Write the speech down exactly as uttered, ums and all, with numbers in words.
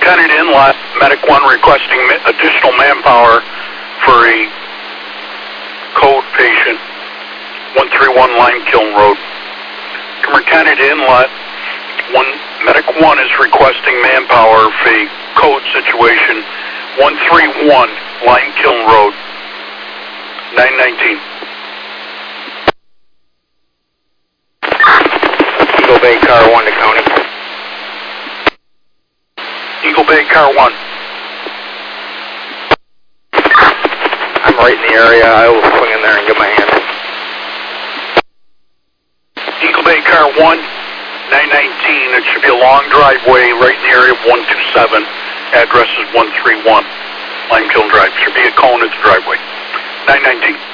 Superintendent Inlet, Medic one requesting additional manpower for a code patient, one three one Lime Kiln Road. Superintendent Inlet, one, Medic one is requesting manpower for a code situation, one three one Lime Kiln Road, nine nineteen. Eagle Bay Car one to County. Eagle Bay Car one. I'm right in the area. I will swing in there and give my hand. Eagle Bay Car one, nine nineteen. It should be a long driveway right in the area of one two seven. Address is one three one Lime Kiln Drive. Should be a cone at the driveway. nine nineteen.